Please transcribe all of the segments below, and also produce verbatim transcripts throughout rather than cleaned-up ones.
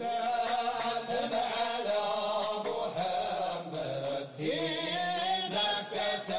سلم على محمد في مكة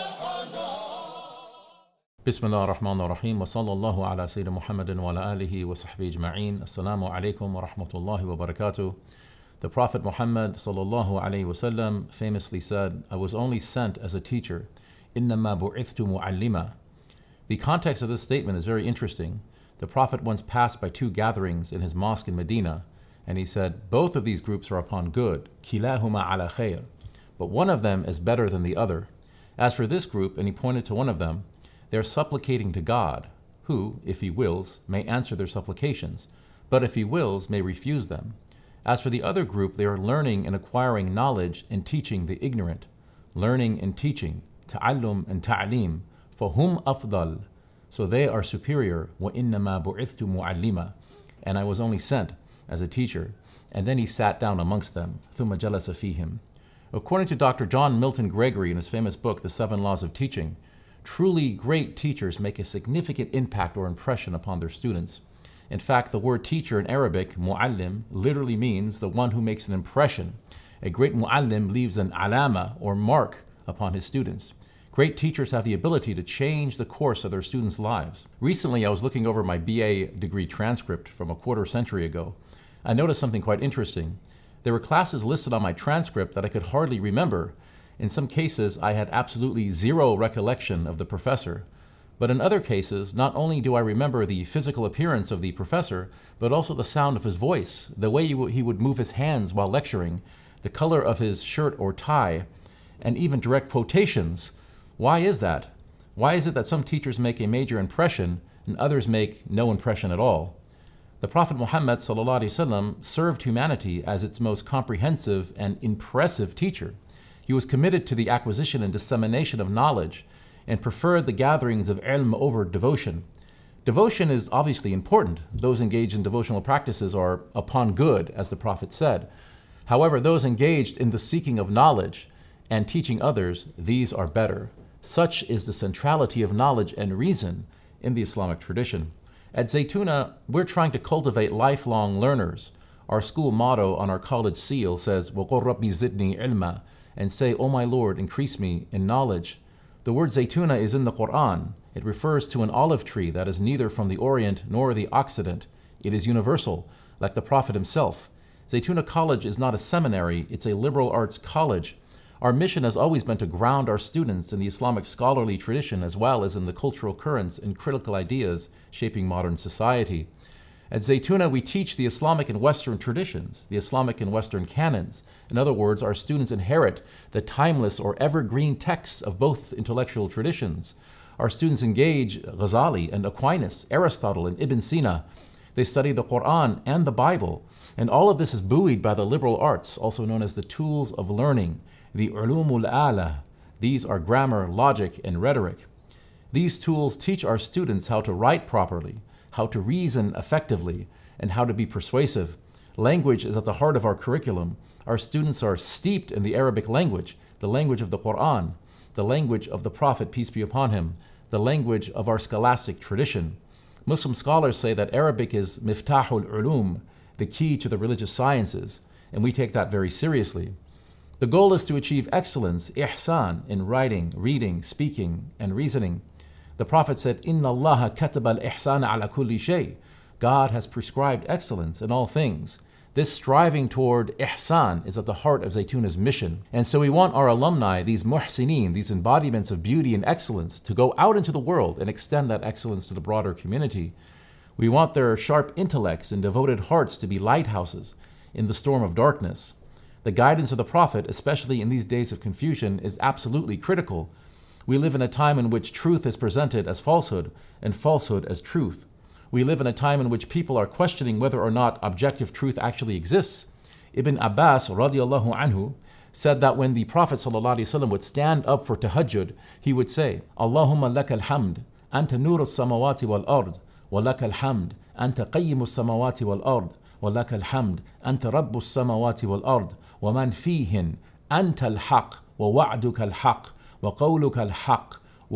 بسم الله الرحمن الرحيم وصلى الله على سيدنا محمد وعلى آله وصحبه أجمعين. Assalamu alaikum wa rahmatullahi wa barakatuh. The Prophet Muhammad sallallahu alayhi wasallam famously said, I was only sent as a teacher. إِنَّمَا بُعِثْتُ مُعَلِّمًا. The context of this statement is very interesting. The Prophet once passed by two gatherings in his mosque in Medina, and he said, both of these groups are upon good, كِلَاهُمَا عَلَى خَيْرٍ. But one of them is better than the other. As for this group, and he pointed to one of them, they are supplicating to God, who, if He wills, may answer their supplications, but if He wills, may refuse them. As for the other group, they are learning and acquiring knowledge and teaching the ignorant. Learning and teaching, ta'allum and ta'aleem, فَهُمْ أَفْضَلُ. So they are superior, وَإِنَّمَا بُعِثْتُ مُعَلِّمًا. And I was only sent as a teacher. And then he sat down amongst them, ثُمَّ جَلَسَ فِيهِمْ. According to Doctor John Milton Gregory in his famous book, The Seven Laws of Teaching, truly great teachers make a significant impact or impression upon their students. In fact, the word teacher in Arabic, mu'allim, literally means the one who makes an impression. A great mu'allim leaves an alama or mark upon his students. Great teachers have the ability to change the course of their students' lives. Recently, I was looking over my B A degree transcript from a quarter century ago. I noticed something quite interesting. There were classes listed on my transcript that I could hardly remember. In some cases, I had absolutely zero recollection of the professor. But in other cases, not only do I remember the physical appearance of the professor, but also the sound of his voice, the way he would move his hands while lecturing, the color of his shirt or tie, and even direct quotations. Why is that? Why is it that some teachers make a major impression and others make no impression at all? The Prophet Muhammad sallallahu alaihi wasallam served humanity as its most comprehensive and impressive teacher. He was committed to the acquisition and dissemination of knowledge and preferred the gatherings of ilm over devotion. Devotion is obviously important. Those engaged in devotional practices are upon good, as the Prophet said. However, those engaged in the seeking of knowledge and teaching others, these are better. Such is the centrality of knowledge and reason in the Islamic tradition. At Zaytuna, we're trying to cultivate lifelong learners. Our school motto on our college seal says, وَقُلْ رَبِّ زِدْنِي عِلْمًا, and say, O my Lord, increase me in knowledge. The word Zaytuna is in the Quran. It refers to an olive tree that is neither from the Orient nor the Occident. It is universal, like the Prophet himself. Zaytuna College is not a seminary, it's a liberal arts college. Our mission has always been to ground our students in the Islamic scholarly tradition as well as in the cultural currents and critical ideas shaping modern society. At Zaytuna, we teach the Islamic and Western traditions, the Islamic and Western canons. In other words, our students inherit the timeless or evergreen texts of both intellectual traditions. Our students engage Ghazali and Aquinas, Aristotle and Ibn Sina. They study the Quran and the Bible. And all of this is buoyed by the liberal arts, also known as the tools of learning, the ulumul ala. These are grammar, logic, and rhetoric. These tools teach our students how to write properly, how to reason effectively, and how to be persuasive. Language is at the heart of our curriculum. Our students are steeped in the Arabic language, the language of the Quran, the language of the Prophet, peace be upon him, the language of our scholastic tradition. Muslim scholars say that Arabic is miftahul ulum, the key to the religious sciences, and we take that very seriously. The goal is to achieve excellence, ihsan, in writing, reading, speaking, and reasoning. The Prophet said, Inna Allah kataba al-ihsana ala kulli shay. God has prescribed excellence in all things. This striving toward ihsan is at the heart of Zaytuna's mission. And so we want our alumni, these muhsineen, these embodiments of beauty and excellence, to go out into the world and extend that excellence to the broader community. We want their sharp intellects and devoted hearts to be lighthouses in the storm of darkness. The guidance of the Prophet, especially in these days of confusion, is absolutely critical. We live in a time in which truth is presented as falsehood and falsehood as truth. We live in a time in which people are questioning whether or not objective truth actually exists. Ibn Abbas radiallahu anhu said that when the Prophet ﷺ would stand up for tahajjud, he would say, Allahumma laka alhamd, anta nuru samawati wal ard, wa laka alhamd, anta qayyimu samawati wal ard, wa laka alhamd, anta rabbu samawati wal ard, wa man fihin, anta al-haq, wa wa'duka al-haq, وقولك الحق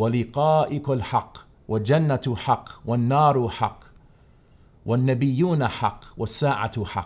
ولقائك الحق والجنة حق والنار حق والنبيون حق والساعة حق.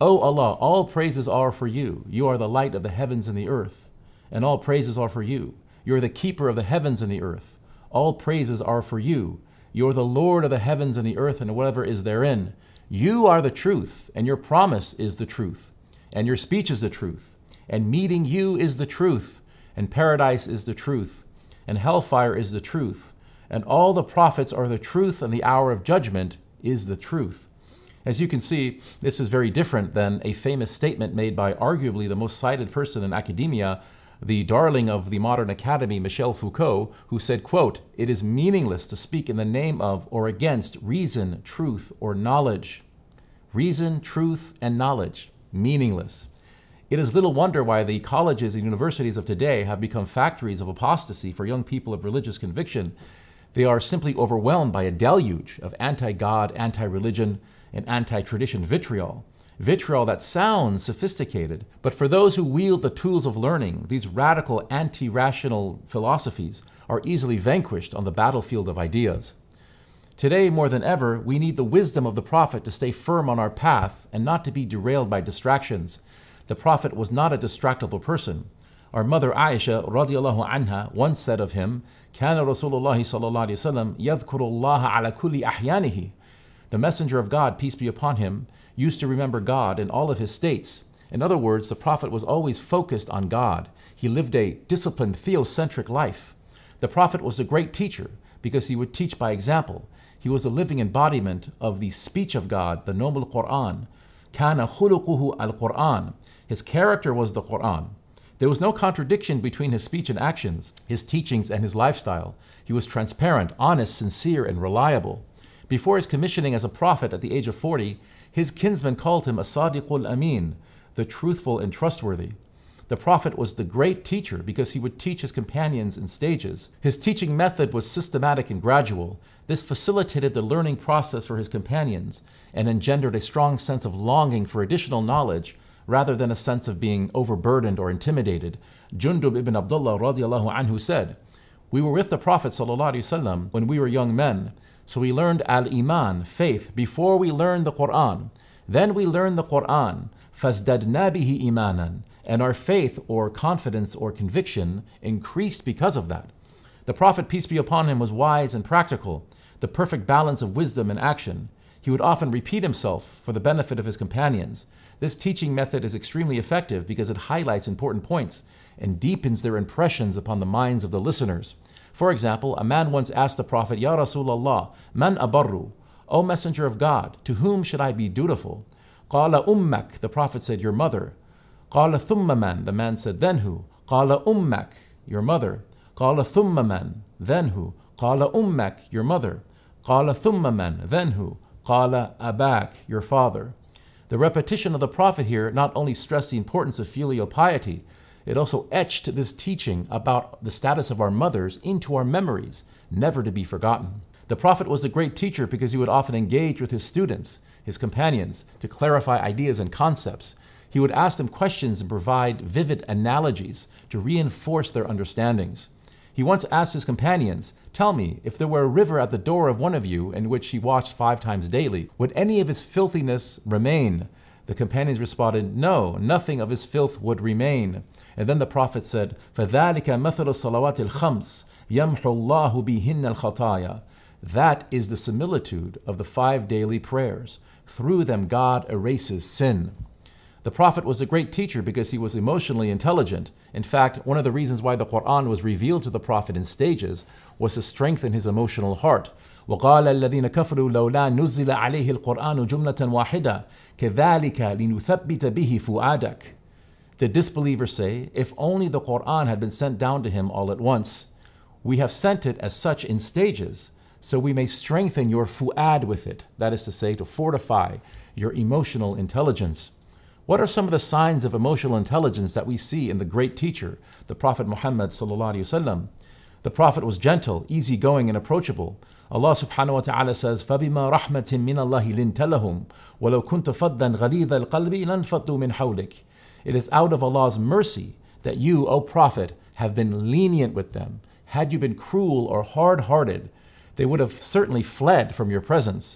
O Allah, all praises are for you. You are the light of the heavens and the earth, and all praises are for you. You are the keeper of the heavens and the earth. All praises are for you. You are the Lord of the heavens and the earth and whatever is therein. You are the truth, and your promise is the truth, and your speech is the truth, and meeting you is the truth, and paradise is the truth, and hellfire is the truth, and all the prophets are the truth, and the hour of judgment is the truth. As you can see, this is very different than a famous statement made by arguably the most cited person in academia, the darling of the modern academy, Michel Foucault, who said, quote, "It is meaningless to speak in the name of or against reason, truth, or knowledge." Reason, truth, and knowledge. Meaningless. It is little wonder why the colleges and universities of today have become factories of apostasy for young people of religious conviction. They are simply overwhelmed by a deluge of anti-God, anti-religion, and anti-tradition vitriol. Vitriol that sounds sophisticated, but for those who wield the tools of learning, these radical anti-rational philosophies are easily vanquished on the battlefield of ideas. Today, more than ever, we need the wisdom of the Prophet to stay firm on our path and not to be derailed by distractions. The Prophet was not a distractible person. Our mother Aisha radiallahu anha once said of him, "Kana Rasulullah sallallahu alayhi wa sallam yadhkurullaha ala kulli ahyanihi." The Messenger of God, peace be upon him, used to remember God in all of his states. In other words, the Prophet was always focused on God. He lived a disciplined, theocentric life. The Prophet was a great teacher because he would teach by example. He was a living embodiment of the speech of God, the noble Quran. Kana khuluquhu al-Quran. His character was the Quran. There was no contradiction between his speech and actions, his teachings and his lifestyle. He was transparent, honest, sincere, and reliable. Before his commissioning as a prophet at the age of forty, his kinsmen called him as-Sadiqul Amin, the truthful and trustworthy. The Prophet was the great teacher because he would teach his companions in stages. His teaching method was systematic and gradual. This facilitated the learning process for his companions and engendered a strong sense of longing for additional knowledge rather than a sense of being overburdened or intimidated. Jundub ibn Abdullah radiallahu anhu said, "We were with the Prophet sallallahu alaihi wasallam when we were young men, so we learned al-Iman, faith, before we learned the Quran. Then we learned the Quran, فَازْدَدْنَا بِهِ إِيمَانًا, and our faith or confidence or conviction increased because of that." The Prophet, peace be upon him, was wise and practical, the perfect balance of wisdom and action. He would often repeat himself for the benefit of his companions. This teaching method is extremely effective because it highlights important points and deepens their impressions upon the minds of the listeners. For example, a man once asked the Prophet, "Ya Rasulallah, man abarru?" O Messenger of God, to whom should I be dutiful? Qala ummak, the Prophet said, "Your mother." Qala thumma man, the man said, "Then who?" Qala ummak, your mother. Qala thumma man, then who? Qala ummak, your mother. Qala thumma man, then who? Qala abak, your father. The repetition of the Prophet here not only stressed the importance of filial piety, it also etched this teaching about the status of our mothers into our memories, never to be forgotten. The Prophet was a great teacher because he would often engage with his students, his companions, to clarify ideas and concepts. He would ask them questions and provide vivid analogies to reinforce their understandings. He once asked his companions, "Tell me, if there were a river at the door of one of you in which he washed five times daily, would any of his filthiness remain?" The companions responded, "No, nothing of his filth would remain." And then the Prophet said, فَذَلِكَ مَثَلُ الصَّلَوَاتِ الْخَمْسِ يَمْحُ اللَّهُ بِهِنَّ الْخَطَايَا. That is the similitude of the five daily prayers. Through them God erases sin. The Prophet was a great teacher because he was emotionally intelligent. In fact, one of the reasons why the Quran was revealed to the Prophet in stages was to strengthen his emotional heart. وَقَالَ الَّذِينَ كَفَرُوا لَوْلَا نُزِّلَ عَلَيْهِ الْقُرْآنُ جُمْلَةً وَاحِدَةً كَذَلِكَ لِنُثَبِّتَ بِهِ فُؤَادَكَ. The disbelievers say, if only the Quran had been sent down to him all at once. We have sent it as such in stages, so we may strengthen your fu'ad with it. That is to say, to fortify your emotional intelligence. What are some of the signs of emotional intelligence that we see in the great teacher, the Prophet Muhammad sallallahu alaihi wasallam? The Prophet was gentle, easygoing, and approachable. Allah subhanahu wa ta'ala says, فَبِمَا رَحْمَةٍ مِّنَ اللَّهِ لِنْتَ لَهُمْ وَلَوْ كُنْتَ فَضًّا غَلِيظَ الْقَلْبِ لَانْفَضُّوا مِنْ حَوْلِكَ. It is out of Allah's mercy that you, O Prophet, have been lenient with them. Had you been cruel or hard-hearted, they would have certainly fled from your presence.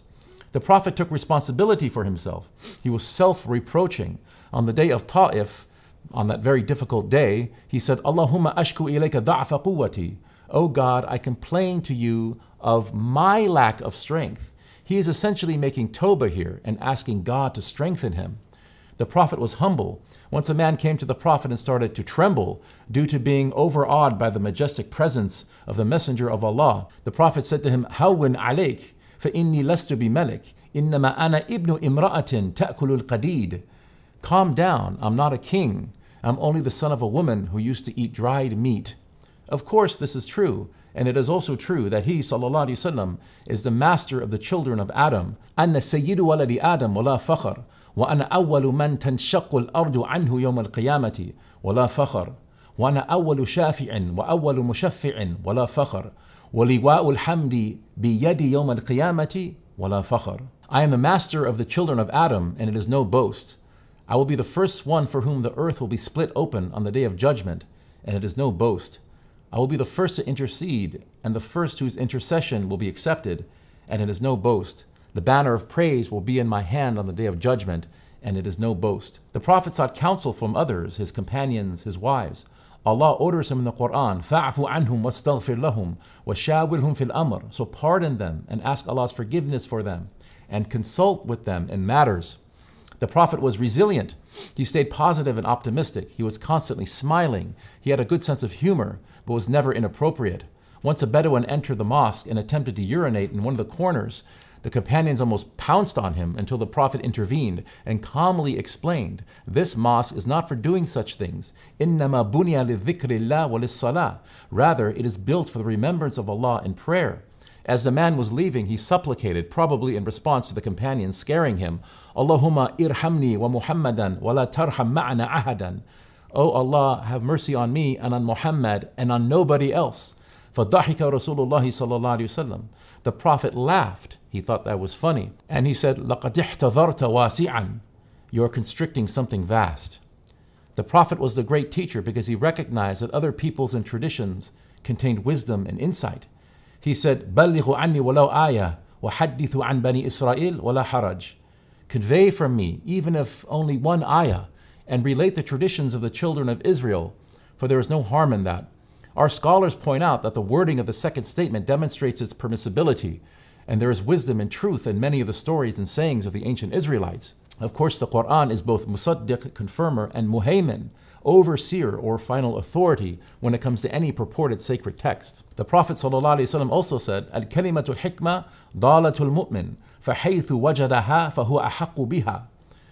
The Prophet took responsibility for himself. He was self-reproaching. On the day of Ta'if, on that very difficult day, he said, Allahumma ashku ilayka da'fa quwwati. Oh God, I complain to you of my lack of strength. He is essentially making tawbah here and asking God to strengthen him. The Prophet was humble. Once a man came to the Prophet and started to tremble due to being overawed by the majestic presence of the Messenger of Allah. The Prophet said to him, Hawwin alayk, fa inni lastu bi malik, innama ana ibnu imra'atin ta'kulul qadid. Calm down, I'm not a king. I'm only the son of a woman who used to eat dried meat. Of course, this is true, and it is also true that he, sallallahu alaihi wasallam, is the master of the children of Adam. Anna sayyidu waladi Adam wala fakhr, wa ana awwalu man tanshaqqu al-ardu anhu yawm al-qiyamati wala fakhr, wa ana awwalu shafi'in wa awwalu mushaffi'in wala fakhr, wa liwa'u al-hamdi bi yadi yawm al-qiyamati wala fakhr. I am the master of the children of Adam, and it is no boast. I will be the first one for whom the earth will be split open on the day of judgment, and it is no boast. I will be the first to intercede, and the first whose intercession will be accepted, and it is no boast. The banner of praise will be in my hand on the day of judgment, and it is no boast. The Prophet sought counsel from others, his companions, his wives. Allah orders him in the Quran, فَاعْفُ عَنْهُمْ وَاسْتَغْفِرْ لَهُمْ وَشَاوِرْهُمْ فِي الْأَمْرِ. So pardon them and ask Allah's forgiveness for them, and consult with them in matters. The Prophet was resilient. He stayed positive and optimistic. He was constantly smiling. He had a good sense of humor, but was never inappropriate. Once a Bedouin entered the mosque and attempted to urinate in one of the corners. The companions almost pounced on him until the Prophet intervened and calmly explained, this mosque is not for doing such things. إِنَّمَا بُنِيَ لِلذِّكْرِ اللَّهِ وَلِلصَّلَاةِ. Rather, it is built for the remembrance of Allah in prayer. As the man was leaving, he supplicated, probably in response to the companions scaring him, Allahumma irhamni wa Muhammadan wa la tarham ma'ana ahadan. O Allah, have mercy on me and on Muhammad and on nobody else. فَضَحِكَ رَسُولُ اللَّهِ صَلَّى اللَّهُ عَلَيْهِ وسلم. The Prophet laughed. He thought that was funny. And he said, لَقَدْ احْتَضَرْتَ وَاسِعًا. You are constricting something vast. The Prophet was the great teacher because he recognized that other peoples and traditions contained wisdom and insight. He said, بَلِّغُوا عَنِّي وَلَوْ آيَةً وَحَدِّثُوا عَنْ بَنِي إِسْرَائِيلَ وَلَا حَرَجٍ. Convey from me, even if only one ayah, and relate the traditions of the children of Israel, for there is no harm in that. Our scholars point out that the wording of the second statement demonstrates its permissibility, and there is wisdom and truth in many of the stories and sayings of the ancient Israelites. Of course, the Quran is both musaddiq, confirmer, and muhaymin, overseer or final authority when it comes to any purported sacred text. The Prophet ﷺ also said, Al-kalimatul hikmah dalatul mu'min, فَحَيْثُ وَجَدَهَا فَهُوَ أَحَقُّ بِهَا.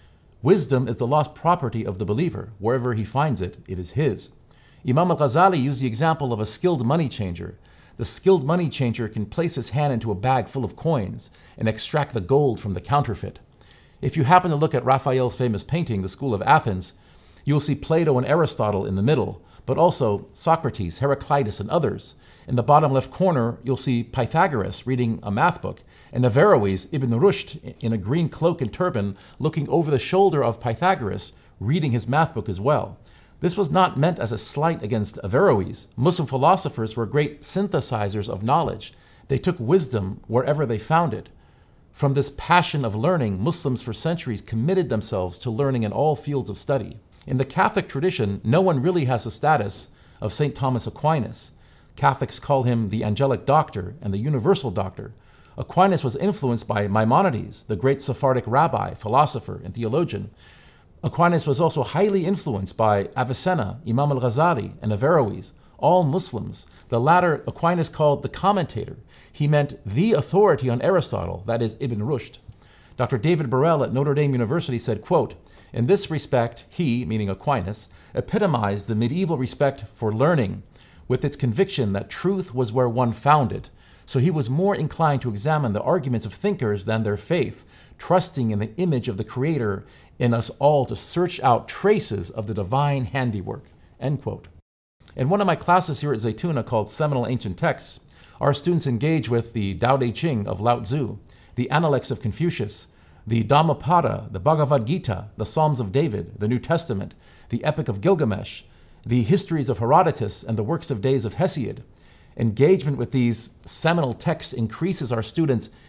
Wisdom is the lost property of the believer. Wherever he finds it, it is his. Imam al-Ghazali used the example of a skilled money changer. The skilled money changer can place his hand into a bag full of coins and extract the gold from the counterfeit. If you happen to look at Raphael's famous painting, The School of Athens, you will see Plato and Aristotle in the middle, but also Socrates, Heraclitus, and others. In the bottom left corner, you'll see Pythagoras reading a math book, and Averroes, Ibn Rushd, in a green cloak and turban, looking over the shoulder of Pythagoras, reading his math book as well. This was not meant as a slight against Averroes. Muslim philosophers were great synthesizers of knowledge. They took wisdom wherever they found it. From this passion of learning, Muslims for centuries committed themselves to learning in all fields of study. In the Catholic tradition, no one really has the status of Saint Thomas Aquinas. Catholics call him the angelic doctor and the universal doctor. Aquinas was influenced by Maimonides, the great Sephardic rabbi, philosopher, and theologian. Aquinas was also highly influenced by Avicenna, Imam al-Ghazali, and Averroes, all Muslims. The latter Aquinas called the commentator. He meant the authority on Aristotle, that is Ibn Rushd. Doctor David Burrell at Notre Dame University said, quote, in this respect, he, meaning Aquinas, epitomized the medieval respect for learning with its conviction that truth was where one found it. So he was more inclined to examine the arguments of thinkers than their faith, trusting in the image of the Creator in us all to search out traces of the divine handiwork, end quote. In one of my classes here at Zaytuna called Seminal Ancient Texts, our students engage with the Tao Te Ching of Lao Tzu, the Analects of Confucius, the Dhammapada, the Bhagavad Gita, the Psalms of David, the New Testament, the Epic of Gilgamesh, the histories of Herodotus, and the works of days of Hesiod. Engagement with these seminal texts increases our students'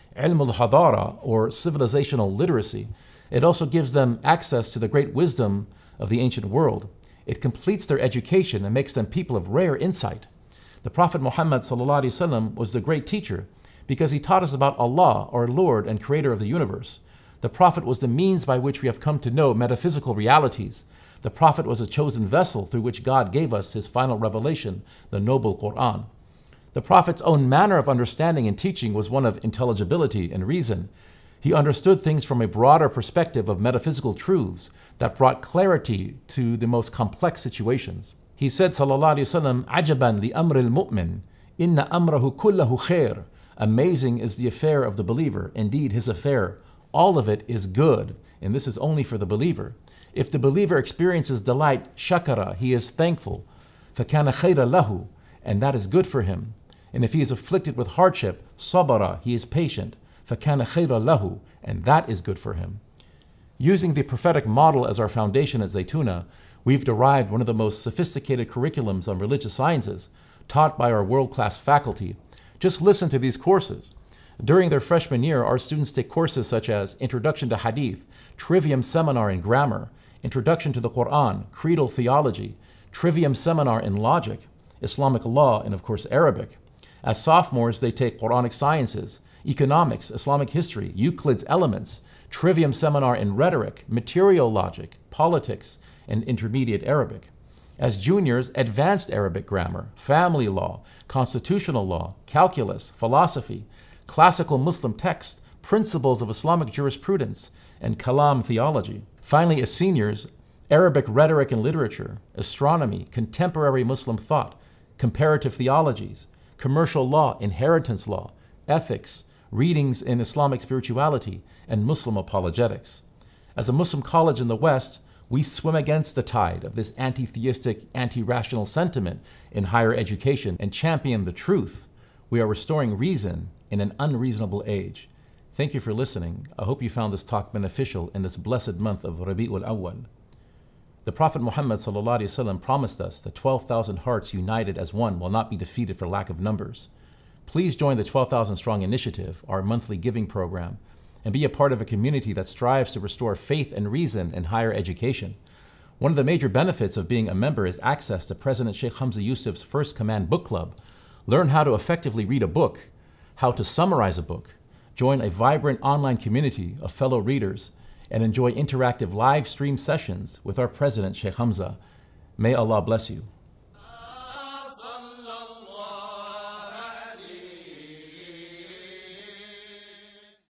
ilm al-hadara, or civilizational literacy. It also gives them access to the great wisdom of the ancient world. It completes their education and makes them people of rare insight. The Prophet Muhammad sallallahu alaihi wasallam was the great teacher because he taught us about Allah, our Lord and Creator of the universe. The Prophet was the means by which we have come to know metaphysical realities. The Prophet was a chosen vessel through which God gave us his final revelation, the noble Quran. The Prophet's own manner of understanding and teaching was one of intelligibility and reason. He understood things from a broader perspective of metaphysical truths that brought clarity to the most complex situations. He said, sallallahu alaihi wasallam, "Ajaban li amr al-mu'min, inna amrahu kullahu khair." Amazing is the affair of the believer. Indeed, his affair, all of it is good, and this is only for the believer. If the believer experiences delight, shakara, he is thankful, فَكَانَ خَيْرًا لَهُ, and that is good for him. And if he is afflicted with hardship, sabara, he is patient, فَكَانَ خَيْرًا لَهُ, and that is good for him. Using the prophetic model as our foundation at Zaytuna, we've derived one of the most sophisticated curriculums on religious sciences, taught by our world-class faculty. Just listen to these courses. During their freshman year, our students take courses such as Introduction to Hadith, Trivium Seminar in Grammar, Introduction to the Quran, Creedal Theology, Trivium Seminar in Logic, Islamic Law, and of course Arabic. As sophomores, they take Quranic Sciences, Economics, Islamic History, Euclid's Elements, Trivium Seminar in Rhetoric, Material Logic, Politics, and Intermediate Arabic. As juniors, Advanced Arabic Grammar, Family Law, Constitutional Law, Calculus, Philosophy, Classical Muslim Texts, Principles of Islamic Jurisprudence, and Kalam Theology. Finally, as seniors, Arabic Rhetoric and Literature, Astronomy, Contemporary Muslim Thought, Comparative Theologies, Commercial Law, Inheritance Law, Ethics, Readings in Islamic Spirituality, and Muslim Apologetics. As a Muslim college in the West, we swim against the tide of this anti-theistic, anti-rational sentiment in higher education and champion the truth. We are restoring reason in an unreasonable age. Thank you for listening. I hope you found this talk beneficial in this blessed month of Rabi'ul Awwal. The Prophet Muhammad sallallahu alaihi wasallam promised us that twelve thousand hearts united as one will not be defeated for lack of numbers. Please join the twelve thousand Strong Initiative, our monthly giving program, and be a part of a community that strives to restore faith and reason in higher education. One of the major benefits of being a member is access to President Sheikh Hamza Yusuf's First Command Book Club. Learn how to effectively read a book, how to summarize a book, join a vibrant online community of fellow readers, and enjoy interactive live stream sessions with our President Sheikh Hamza. May Allah bless you.